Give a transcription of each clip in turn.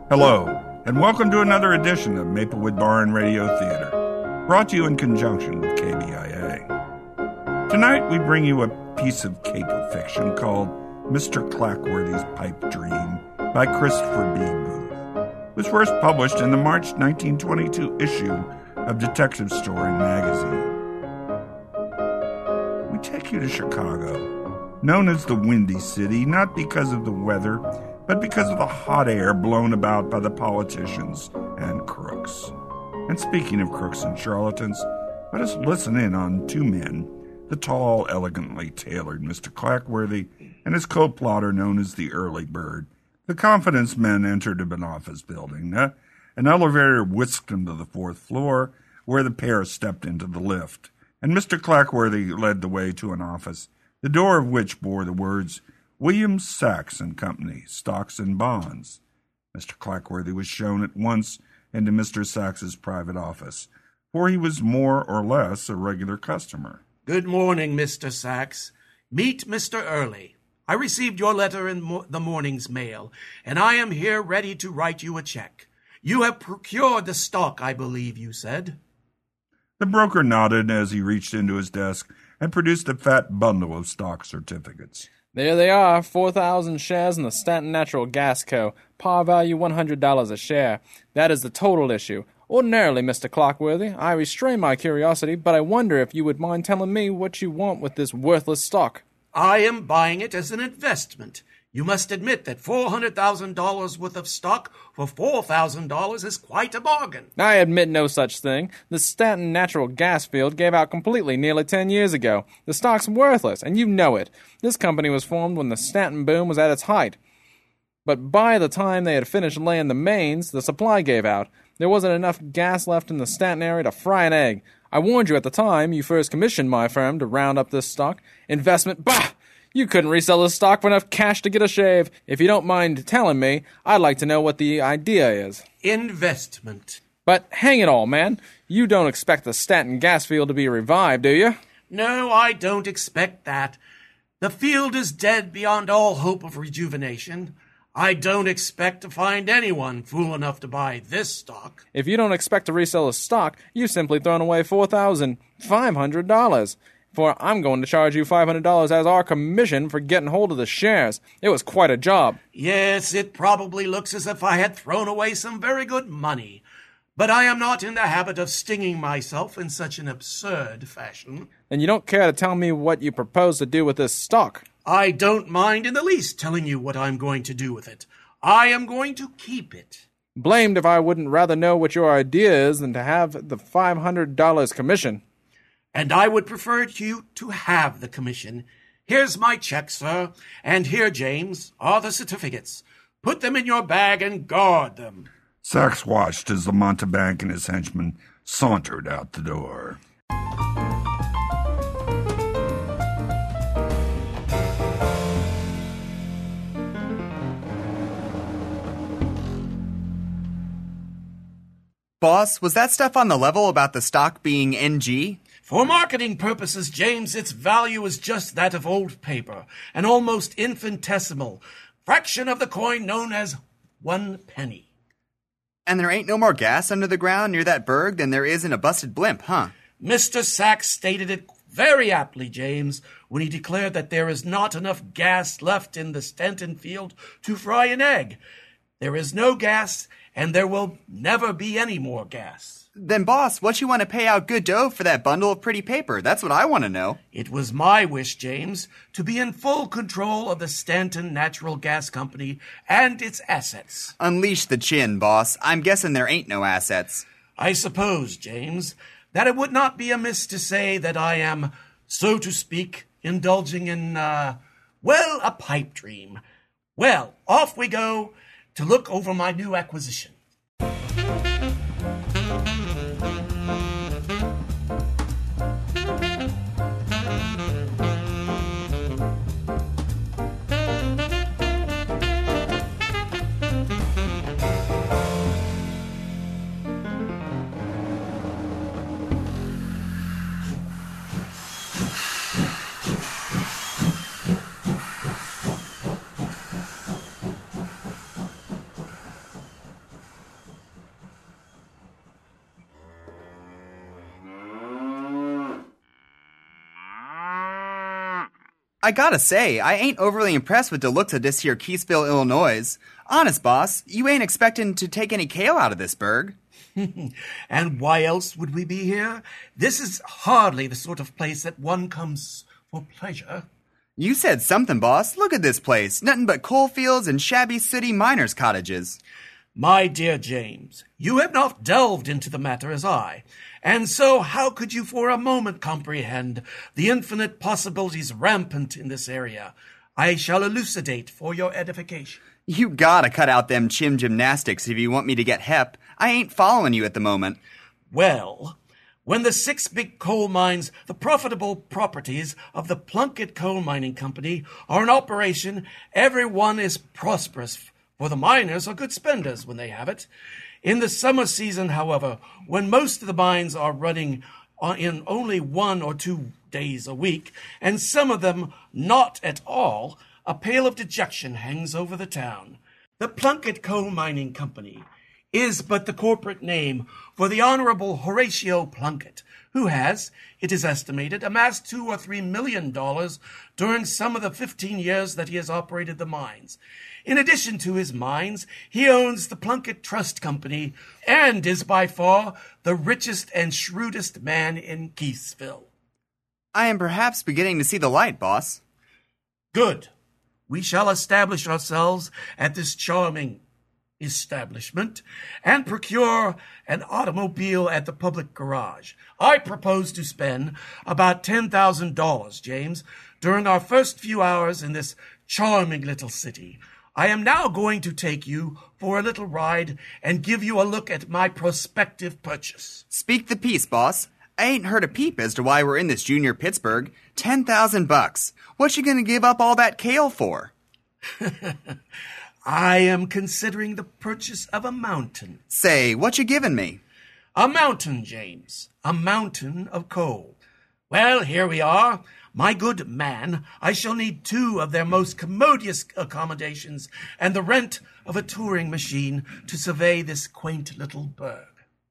Hello, and welcome to another edition of Maplewood Bar and Radio Theater, brought to you in conjunction with KBIA. Tonight we bring you a piece of caper fiction called Mr. Clackworthy's Pipe Dream by Christopher B. Booth. It was first published in the March 1922 issue of Detective Story magazine. We take you to Chicago, known as the Windy City, not because of the weather, but because of the hot air blown about by the politicians and crooks. And speaking of crooks and charlatans, let us listen in on two men, the tall, elegantly tailored Mr. Clackworthy and his co-plotter known as the Early Bird. The confidence men entered an office building. An elevator whisked them to the fourth floor, where the pair stepped into the lift, and Mr. Clackworthy led the way to an office, the door of which bore the words, William Sachs and Company, Stocks and Bonds. Mr. Clackworthy was shown at once into Mr. Sachs's private office, for he was more or less a regular customer. Good morning, Mr. Sachs. Meet Mr. Early. I received your letter in the morning's mail, and I am here ready to write you a check. You have procured the stock, I believe you said. The broker nodded as he reached into his desk and produced a fat bundle of stock certificates. There they are, 4,000 shares in the Stanton Natural Gas Co., par value $100 a share. That is the total issue. Ordinarily, Mr. Clackworthy, I restrain my curiosity, but I wonder if you would mind telling me what you want with this worthless stock. I am buying it as an investment. You must admit that $400,000 worth of stock for $4,000 is quite a bargain. I admit no such thing. The Stanton Natural Gas field gave out completely nearly 10 years ago. The stock's worthless, and you know it. This company was formed when the Stanton boom was at its height. But by the time they had finished laying the mains, the supply gave out. There wasn't enough gas left in the Stanton area to fry an egg. I warned you at the time you first commissioned my firm to round up this stock. Investment, bah! You couldn't resell this stock for enough cash to get a shave. If you don't mind telling me, I'd like to know what the idea is. Investment. But hang it all, man. You don't expect the Stanton gas field to be revived, do you? No, I don't expect that. The field is dead beyond all hope of rejuvenation. I don't expect to find anyone fool enough to buy this stock. If you don't expect to resell the stock, you've simply thrown away $4,500. For I'm going to charge you $500 as our commission for getting hold of the shares. It was quite a job. Yes, it probably looks as if I had thrown away some very good money. But I am not in the habit of stinging myself in such an absurd fashion. And you don't care to tell me what you propose to do with this stock? I don't mind in the least telling you what I'm going to do with it. I am going to keep it. Blamed if I wouldn't rather know what your idea is than to have the $500 commission. And I would prefer you to have the commission. Here's my check, sir, and here, James, are the certificates. Put them in your bag and guard them. Sachs watched as the mountebank and his henchmen sauntered out the door. Boss, was that stuff on the level about the stock being NG? For marketing purposes, James, its value is just that of old paper, an almost infinitesimal fraction of the coin known as 1 penny. And there ain't no more gas under the ground near that berg than there is in a busted blimp, huh? Mr. Sachs stated it very aptly, James, when he declared that there is not enough gas left in the Stanton field to fry an egg. There is no gas, and there will never be any more gas. Then, boss, what you want to pay out good dough for that bundle of pretty paper? That's what I want to know. It was my wish, James, to be in full control of the Stanton Natural Gas Company and its assets. Unleash the chin, boss. I'm guessing there ain't no assets. I suppose, James, that it would not be amiss to say that I am, so to speak, indulging in, a pipe dream. Well, off we go to look over my new acquisition. I gotta say, I ain't overly impressed with the looks of this here Keysville, Illinois. Honest, boss, you ain't expecting to take any kale out of this burg. And why else would we be here? This is hardly the sort of place that one comes for pleasure. You said something, boss. Look at this place. Nothing but coal fields and shabby city miners' cottages. My dear James, you have not delved into the matter as I, and so how could you for a moment comprehend the infinite possibilities rampant in this area? I shall elucidate for your edification. You gotta cut out them chim gymnastics if you want me to get hep. I ain't following you at the moment. Well, when the 6 big coal mines, the profitable properties of the Plunkett Coal Mining Company, are in operation, everyone is prosperous, for the miners are good spenders when they have it. In the summer season, however, when most of the mines are running in only 1 or 2 days a week, and some of them not at all, a pale of dejection hangs over the town. The Plunkett Coal Mining Company is but the corporate name for the Honorable Horatio Plunkett, who has, it is estimated, amassed $2 or $3 million during some of the 15 years that he has operated the mines. In addition to his mines, he owns the Plunkett Trust Company and is by far the richest and shrewdest man in Keysville. I am perhaps beginning to see the light, boss. Good. We shall establish ourselves at this charming establishment and procure an automobile at the public garage. I propose to spend about $10,000, James, during our first few hours in this charming little city. I am now going to take you for a little ride and give you a look at my prospective purchase. Speak the piece, boss. I ain't heard a peep as to why we're in this Junior Pittsburgh. $10,000. What you gonna give up all that kale for? I am considering the purchase of a mountain. Say, what you giving me? A mountain, James. A mountain of coal. Well, here we are. My good man, I shall need 2 of their most commodious accommodations and the rent of a touring machine to survey this quaint little burg.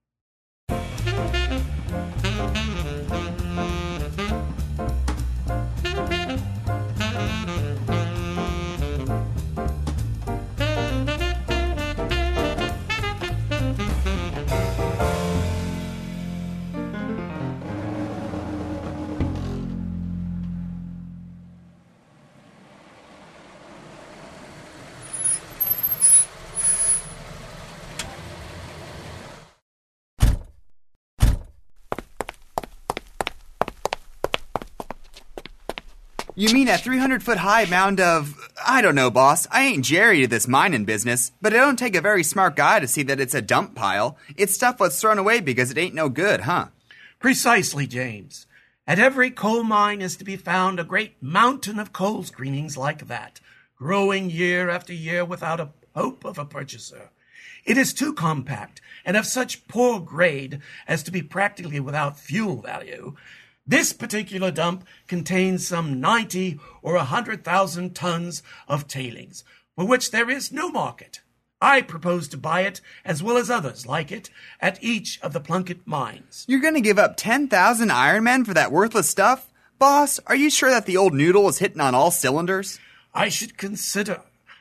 You mean that 300-foot-high mound of... I don't know, boss. I ain't Jerry to this mining business, but it don't take a very smart guy to see that it's a dump pile. It's stuff what's thrown away because it ain't no good, huh? Precisely, James. At every coal mine is to be found a great mountain of coal screenings like that, growing year after year without a hope of a purchaser. It is too compact and of such poor grade as to be practically without fuel value. This particular dump contains some 90 or 100,000 tons of tailings, for which there is no market. I propose to buy it, as well as others like it, at each of the Plunkett mines. You're gonna give up 10,000 Ironmen for that worthless stuff? Boss, are you sure that the old noodle is hitting on all cylinders? I should consider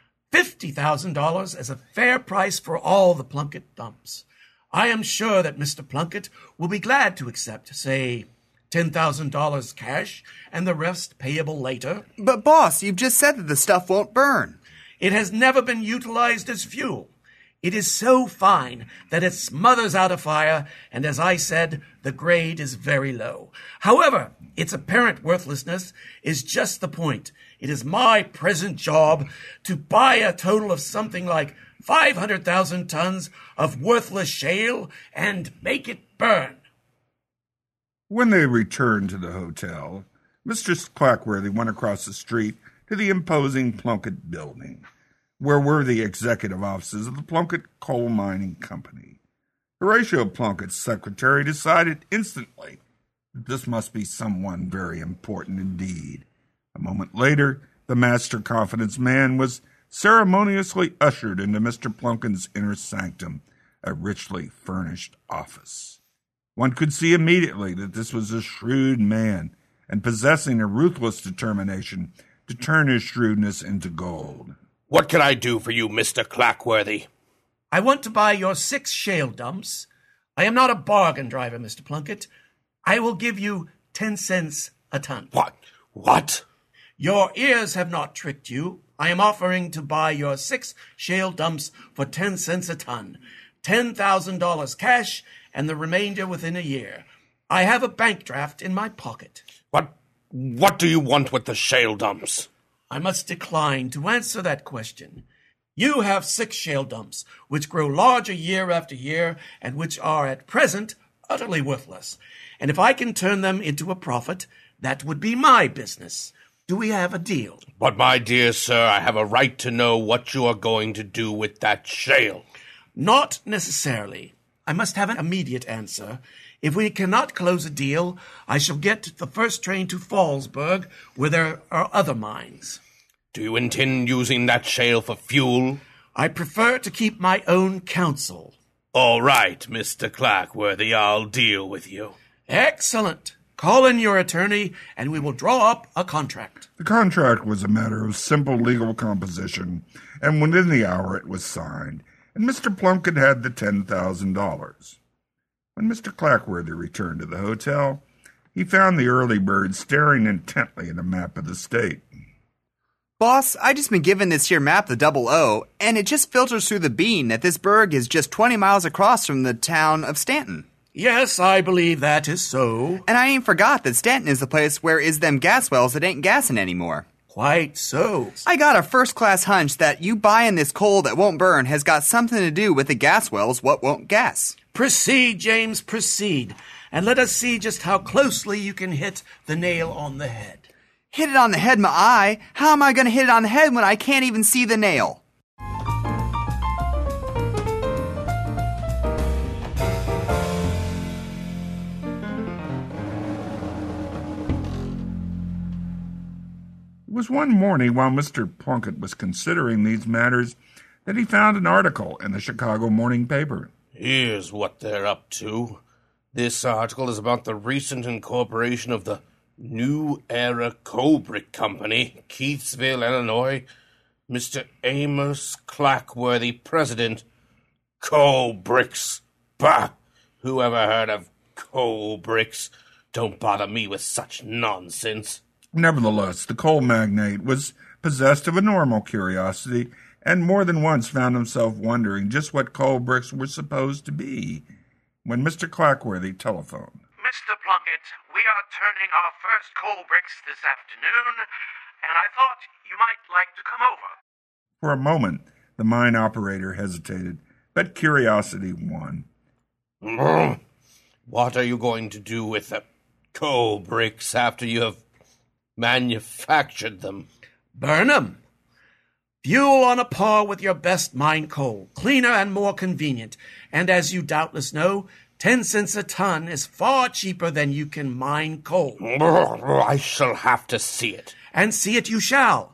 $50,000 as a fair price for all the Plunkett dumps. I am sure that Mr. Plunkett will be glad to accept, say, $10,000 cash, and the rest payable later. But boss, you've just said that the stuff won't burn. It has never been utilized as fuel. It is so fine that it smothers out a fire, and as I said, the grade is very low. However, its apparent worthlessness is just the point. It is my present job to buy a total of something like 500,000 tons of worthless shale and make it burn. When they returned to the hotel, Mistress Clackworthy went across the street to the imposing Plunkett building, where were the executive offices of the Plunkett Coal Mining Company. Horatio Plunkett's secretary decided instantly that this must be someone very important indeed. A moment later, the master confidence man was ceremoniously ushered into Mr. Plunkett's inner sanctum, a richly furnished office. One could see immediately that this was a shrewd man, and possessing a ruthless determination to turn his shrewdness into gold. What can I do for you, Mr. Clackworthy? I want to buy your 6 shale dumps. I am not a bargain driver, Mr. Plunkett. I will give you 10 cents a ton. What? Your ears have not tricked you. I am offering to buy your 6 shale dumps for 10 cents a ton. $10,000 cash and the remainder within a year. I have a bank draft in my pocket. What do you want with the shale dumps? I must decline to answer that question. You have 6 shale dumps, which grow larger year after year, and which are at present utterly worthless. And if I can turn them into a profit, that would be my business. Do we have a deal? But, my dear sir, I have a right to know what you are going to do with that shale. Not necessarily. I must have an immediate answer. If we cannot close a deal, I shall get the first train to Fallsburg, where there are other mines. Do you intend using that shale for fuel? I prefer to keep my own counsel. All right, Mr. Clackworthy, I'll deal with you. Excellent. Call in your attorney, and we will draw up a contract. The contract was a matter of simple legal composition, and within the hour it was signed, and Mr. Plunkett had the $10,000. When Mr. Clackworthy returned to the hotel, he found the early bird staring intently at a map of the state. Boss, I just been given this here map, the 00, and it just filters through the bean that this burg is just 20 miles across from the town of Stanton. Yes, I believe that is so. And I ain't forgot that Stanton is the place where is them gas wells that ain't gassing anymore. Quite so. I got a first-class hunch that you buying this coal that won't burn has got something to do with the gas wells what won't gas. Proceed, James, proceed. And let us see just how closely you can hit the nail on the head. Hit it on the head, my eye? How am I going to hit it on the head when I can't even see the nail? It was one morning while Mr. Plunkett was considering these matters that he found an article in the Chicago morning paper. Here's what they're up to. This article is about the recent incorporation of the New Era Coal Brick Company, Keithsville, Illinois. Mr. Amos Clackworthy, president. Coal bricks. Bah! Who ever heard of coal bricks? Don't bother me with such nonsense. Nevertheless, the coal magnate was possessed of a normal curiosity, and more than once found himself wondering just what coal bricks were supposed to be, when Mr. Clackworthy telephoned. Mr. Plunkett, we are turning our first coal bricks this afternoon, and I thought you might like to come over. For a moment, the mine operator hesitated, but curiosity won. What are you going to do with the coal bricks after you have manufactured them? Burn 'em. Fuel on a par with your best mine coal, cleaner and more convenient, and as you doubtless know, 10 cents a ton is far cheaper than you can mine coal. I shall have to see it. And see it you shall.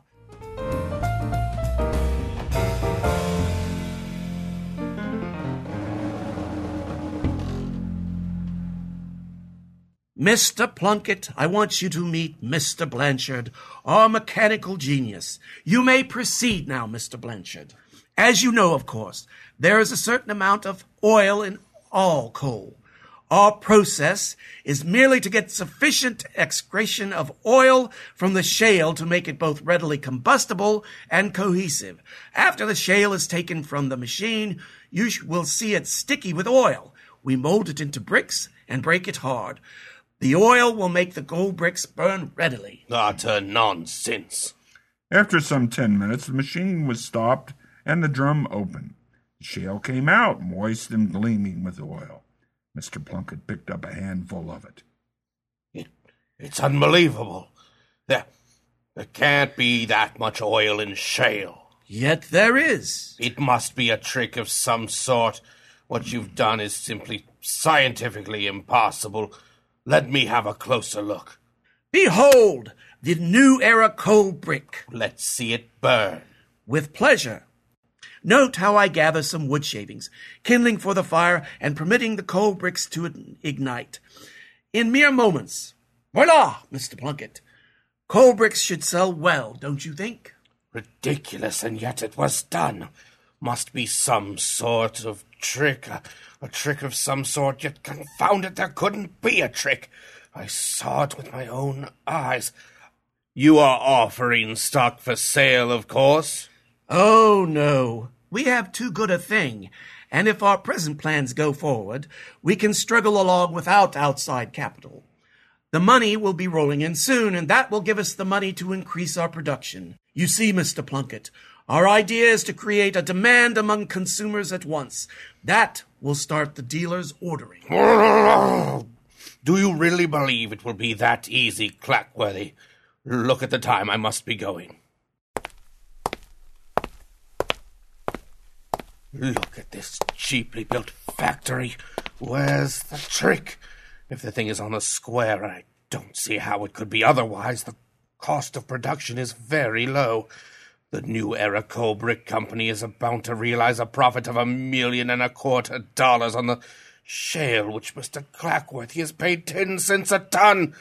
Mr. Plunkett, I want you to meet Mr. Blanchard, our mechanical genius. You may proceed now, Mr. Blanchard. As you know, of course, there is a certain amount of oil in all coal. Our process is merely to get sufficient excretion of oil from the shale to make it both readily combustible and cohesive. After the shale is taken from the machine, you will see it sticky with oil. We mold it into bricks and break it hard. The oil will make the gold bricks burn readily. Utter nonsense. After some 10 minutes, the machine was stopped and the drum opened. The shale came out, moist and gleaming with oil. Mr. Plunkett picked up a handful of it. It's unbelievable. There can't be that much oil in shale. Yet there is. It must be a trick of some sort. What you've done is simply scientifically impossible. Let me have a closer look. Behold, the New Era coal brick. Let's see it burn. With pleasure. Note how I gather some wood shavings, kindling for the fire and permitting the coal bricks to ignite. In mere moments, voila, Mr. Plunkett. Coal bricks should sell well, don't you think? Ridiculous, and yet it was done. Must be some sort of trick, a trick of some sort, yet confound it, there couldn't be a trick. I saw it with my own eyes. You are offering stock for sale, of course? Oh, no. We have too good a thing, and if our present plans go forward, we can struggle along without outside capital. The money will be rolling in soon, and that will give us the money to increase our production. You see, Mr. Plunkett, our idea is to create a demand among consumers at once. That will start the dealers ordering. Do you really believe it will be that easy, Clackworthy? Look at the time, I must be going. Look at this cheaply built factory. Where's the trick? If the thing is on the square, I don't see how it could be otherwise. The cost of production is very low. The New Era Coal Brick Company is about to realize a profit of $1.25 million on the shale, which Mr. Clackworthy has paid 10 cents a ton.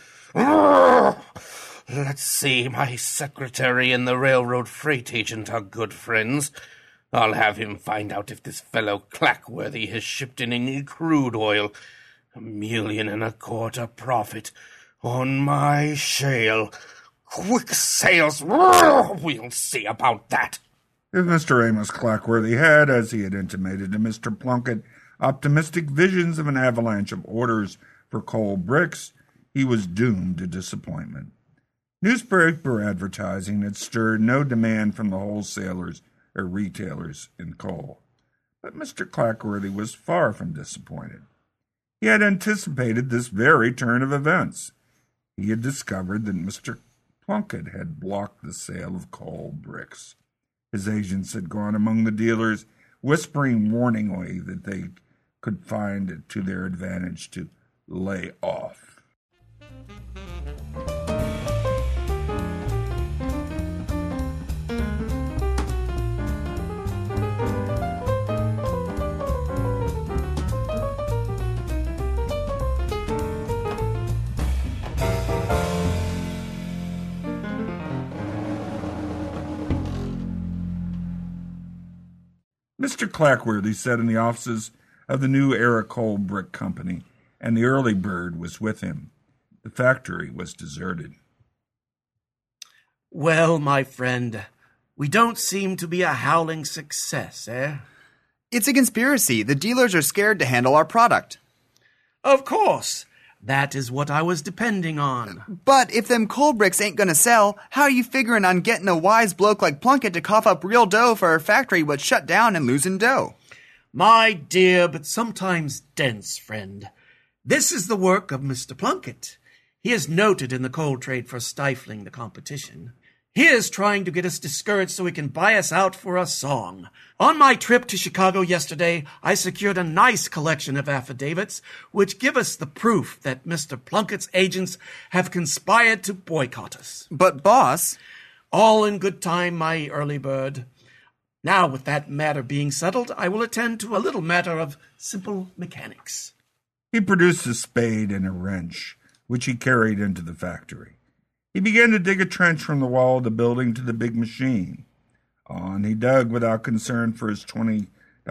Let's see, my secretary and the railroad freight agent are good friends. I'll have him find out if this fellow Clackworthy has shipped in any crude oil. $1.25 million profit on my shale. Quick sales. We'll see about that. If Mr. Amos Clackworthy had, as he had intimated to Mr. Plunkett, optimistic visions of an avalanche of orders for coal bricks, he was doomed to disappointment. Newspaper advertising had stirred no demand from the wholesalers or retailers in coal. But Mr. Clackworthy was far from disappointed. He had anticipated this very turn of events. He had discovered that Mr. Plunkett had blocked the sale of coal bricks. His agents had gone among the dealers, whispering warningly that they could find it to their advantage to lay off. Mr. Clackworthy sat in the offices of the New Era Coal Brick Company, and the early bird was with him. The factory was deserted. Well, my friend, we don't seem to be a howling success, eh? It's a conspiracy. The dealers are scared to handle our product. Of course. That is what I was depending on. But if them coal bricks ain't gonna sell, how are you figuring on getting a wise bloke like Plunkett to cough up real dough for a factory what's shut down and losing dough? My dear but sometimes dense friend, this is the work of Mr. Plunkett. He is noted in the coal trade for stifling the competition. He is trying to get us discouraged so he can buy us out for a song. On my trip to Chicago yesterday, I secured a nice collection of affidavits which give us the proof that Mr. Plunkett's agents have conspired to boycott us. But, boss... All in good time, my early bird. Now, with that matter being settled, I will attend to a little matter of simple mechanics. He produced a spade and a wrench, which he carried into the factory. He began to dig a trench from the wall of the building to the big machine. On he dug without concern for his $20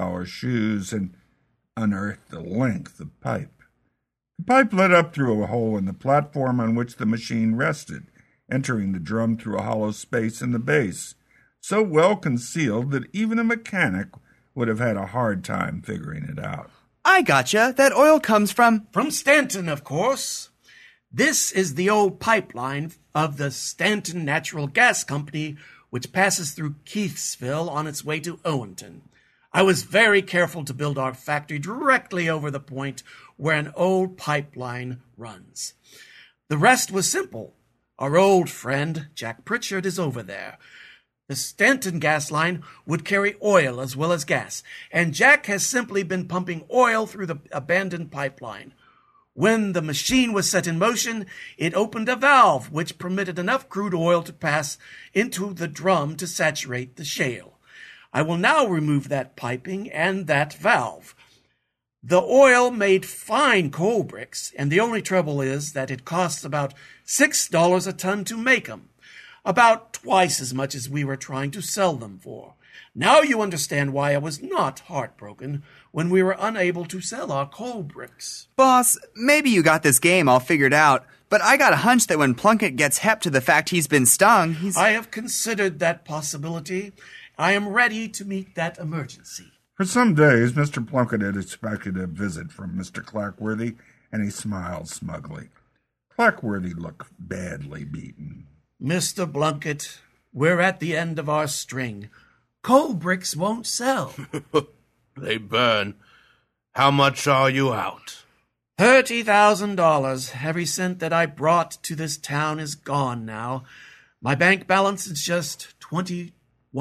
shoes and unearthed the length of pipe. The pipe led up through a hole in the platform on which the machine rested, entering the drum through a hollow space in the base, so well concealed that even a mechanic would have had a hard time figuring it out. I gotcha. That oil comes from... From Stanton, of course. This is the old pipeline of the Stanton Natural Gas Company, which passes through Keithsville on its way to Owenton. I was very careful to build our factory directly over the point where an old pipeline runs. The rest was simple. Our old friend, Jack Pritchard, is over there. The Stanton gas line would carry oil as well as gas, and Jack has simply been pumping oil through the abandoned pipeline. When the machine was set in motion, it opened a valve which permitted enough crude oil to pass into the drum to saturate the shale. I will now remove that piping and that valve. The oil made fine coal bricks, and the only trouble is that it costs about $6 a ton to make 'em. about twice as much as we were trying to sell them for. Now you understand why I was not heartbroken when we were unable to sell our coal bricks. Boss, maybe you got this game all figured out, but I got a hunch that when Plunkett gets hep to the fact he's been stung, I have considered that possibility. I am ready to meet that emergency. For some days, Mr. Plunkett had expected a visit from Mr. Clackworthy, and he smiled smugly. Clackworthy looked badly beaten. Mr. Plunkett, we're at the end of our string. Coal bricks won't sell. They burn. How much are you out? $30,000. Every cent that I brought to this town is gone now. My bank balance is just $21.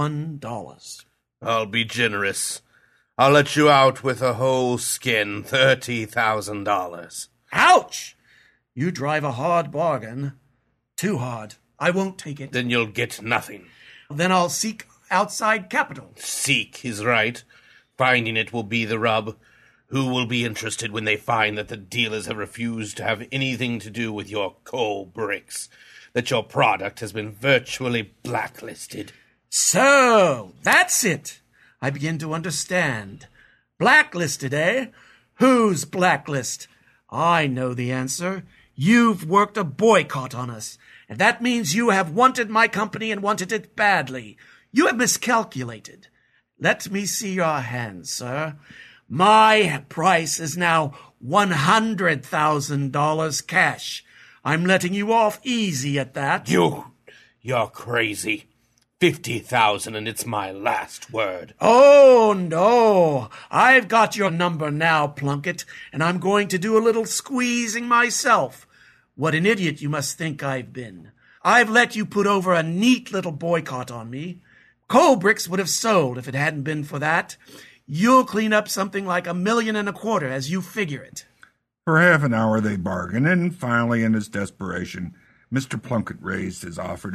I'll be generous. I'll let you out with a whole skin, $30,000. Ouch! You drive a hard bargain. Too hard. I won't take it. Then you'll get nothing. Then I'll seek outside capital. Seek is right. Finding it will be the rub. Who will be interested when they find that the dealers have refused to have anything to do with your coal bricks? That your product has been virtually blacklisted? So, that's it. I begin to understand. Blacklisted, eh? Whose blacklist? I know the answer. You've worked a boycott on us, and that means you have wanted my company and wanted it badly. You have miscalculated. Let me see your hands, sir. My price is now $100,000 cash. I'm letting you off easy at that. You're crazy. 50,000 and it's my last word. Oh, no. I've got your number now, Plunkett, and I'm going to do a little squeezing myself. What an idiot you must think I've been. I've let you put over a neat little boycott on me. Coal bricks would have sold if it hadn't been for that. You'll clean up something like $1.25 million as you figure it. For half an hour they bargained, and finally, in his desperation, Mr. Plunkett raised his offer to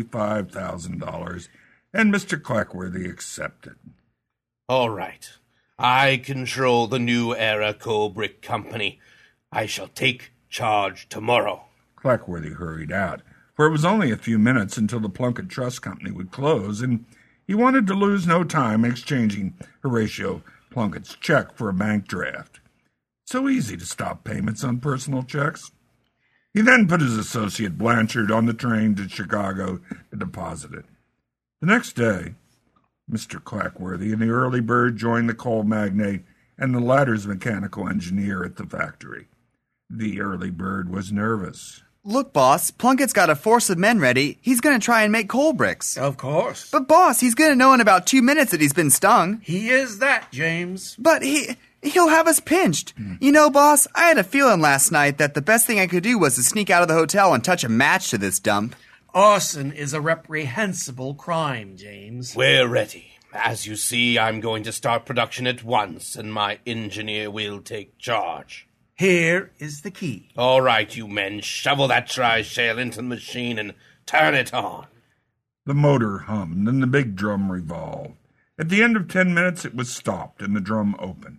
$75,000, and Mr. Clackworthy accepted. All right. I control the New Era Coal Brick Company. I shall take charge tomorrow. Clackworthy hurried out, for it was only a few minutes until the Plunkett Trust Company would close, and he wanted to lose no time exchanging Horatio Plunkett's check for a bank draft. So easy to stop payments on personal checks. He then put his associate Blanchard on the train to Chicago to deposit it. The next day, Mr. Clackworthy and the early bird joined the coal magnate and the latter's mechanical engineer at the factory. The early bird was nervous. Look, boss, Plunkett's got a force of men ready. He's going to try and make coal bricks. Of course. But, boss, he's going to know in about 2 minutes that he's been stung. He is that, James. But he'll have us pinched. You know, boss, I had a feeling last night that the best thing I could do was to sneak out of the hotel and touch a match to this dump. Arson is a reprehensible crime, James. We're ready. As you see, I'm going to start production at once, and my engineer will take charge. Here is the key. All right, you men, shovel that dry shale into the machine and turn it on. The motor hummed and the big drum revolved. At the end of 10 minutes, it was stopped and the drum opened.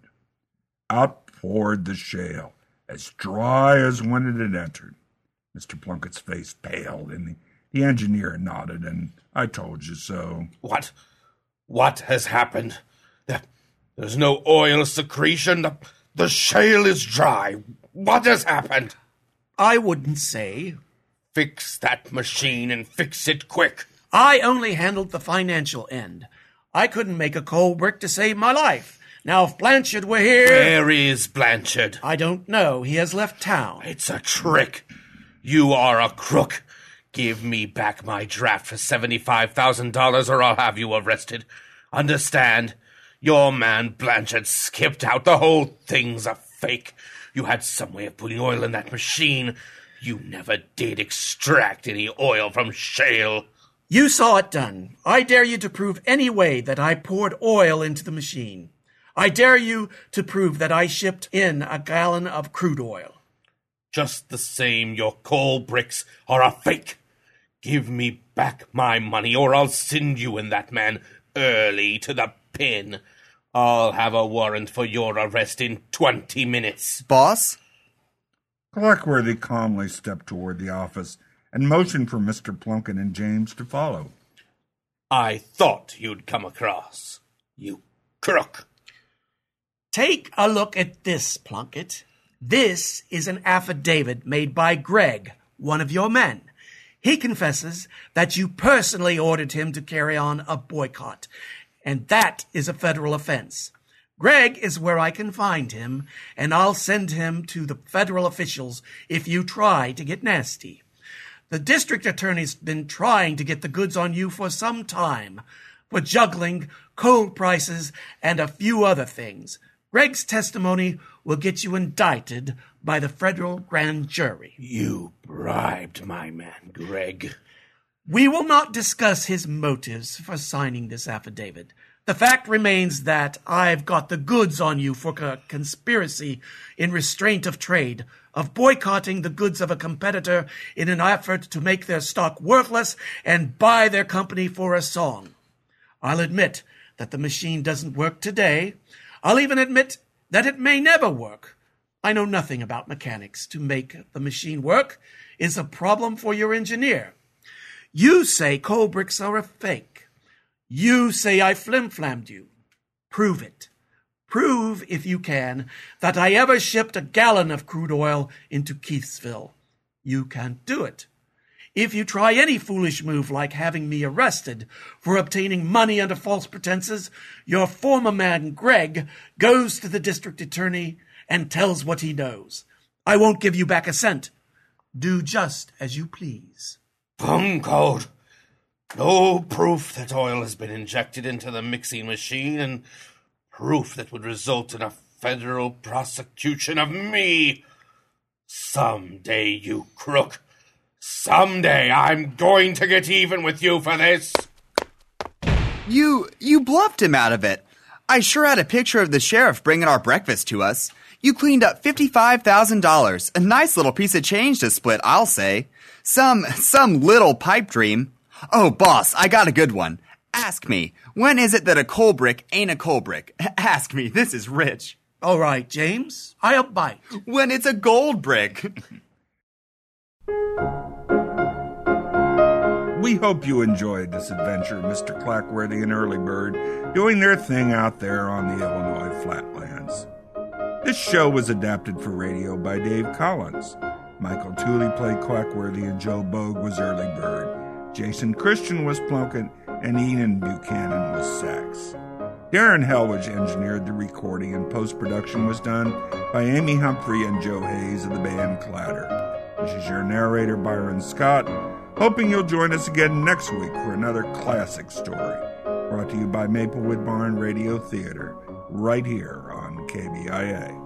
Out poured the shale, as dry as when it had entered. Mr. Plunkett's face paled, and the engineer nodded, and I told you so. What has happened? There's no oil secretion. The shale is dry. What has happened? I wouldn't say. Fix that machine and fix it quick. I only handled the financial end. I couldn't make a coal brick to save my life. Now, if Blanchard were here... Where is Blanchard? I don't know. He has left town. It's a trick. You are a crook. Give me back my draft for $75,000 or I'll have you arrested. Understand? Your man Blanchard skipped out. The whole thing's a fake. You had some way of putting oil in that machine. You never did extract any oil from shale. You saw it done. I dare you to prove any way that I poured oil into the machine. I dare you to prove that I shipped in a gallon of crude oil. Just the same, your coal bricks are a fake. Give me back my money or I'll send you and that man early to the pen. I'll have a warrant for your arrest in 20 minutes. Boss? Clackworthy calmly stepped toward the office and motioned for Mr. Plunkett and James to follow. I thought you'd come across, you crook. Take a look at this, Plunkett. This is an affidavit made by Greg, one of your men. He confesses that you personally ordered him to carry on a boycott, and that is a federal offense. Greg is where I can find him, and I'll send him to the federal officials if you try to get nasty. The district attorney's been trying to get the goods on you for some time, for juggling, coal prices, and a few other things. Greg's testimony will get you indicted by the federal grand jury. You bribed my man, Greg. We will not discuss his motives for signing this affidavit. The fact remains that I've got the goods on you for a conspiracy in restraint of trade, of boycotting the goods of a competitor in an effort to make their stock worthless and buy their company for a song. I'll admit that the machine doesn't work today. I'll even admit that it may never work. I know nothing about mechanics. To make the machine work is a problem for your engineer. You say coal bricks are a fake. You say I flim-flammed you. Prove it. Prove, if you can, that I ever shipped a gallon of crude oil into Keithsville. You can't do it. If you try any foolish move like having me arrested for obtaining money under false pretenses, your former man, Greg, goes to the district attorney and tells what he knows. I won't give you back a cent. Do just as you please. Buncoed. No proof that oil has been injected into the mixing machine, and proof that would result in a federal prosecution of me. Someday, you crook. Someday I'm going to get even with you for this. You bluffed him out of it. I sure had a picture of the sheriff bringing our breakfast to us. You cleaned up $55,000. A nice little piece of change to split, I'll say. Some little pipe dream. Oh, boss, I got a good one. Ask me, when is it that a coal brick ain't a coal brick? Ask me, this is rich. All right, James, I'll bite. When it's a gold brick. We hope you enjoyed this adventure, Mr. Clackworthy and Early Bird, doing their thing out there on the Illinois flatlands. This show was adapted for radio by Dave Collins. Michael Tooley played Clackworthy and Joe Bogue was Early Bird. Jason Christian was Plunkett and Ian Buchanan was Sax. Darren Helwich engineered the recording and post-production was done by Amy Humphrey and Joe Hayes of the band Clatter. This is your narrator, Byron Scott, hoping you'll join us again next week for another classic story. Brought to you by Maplewood Barn Radio Theater, right here on KBIA.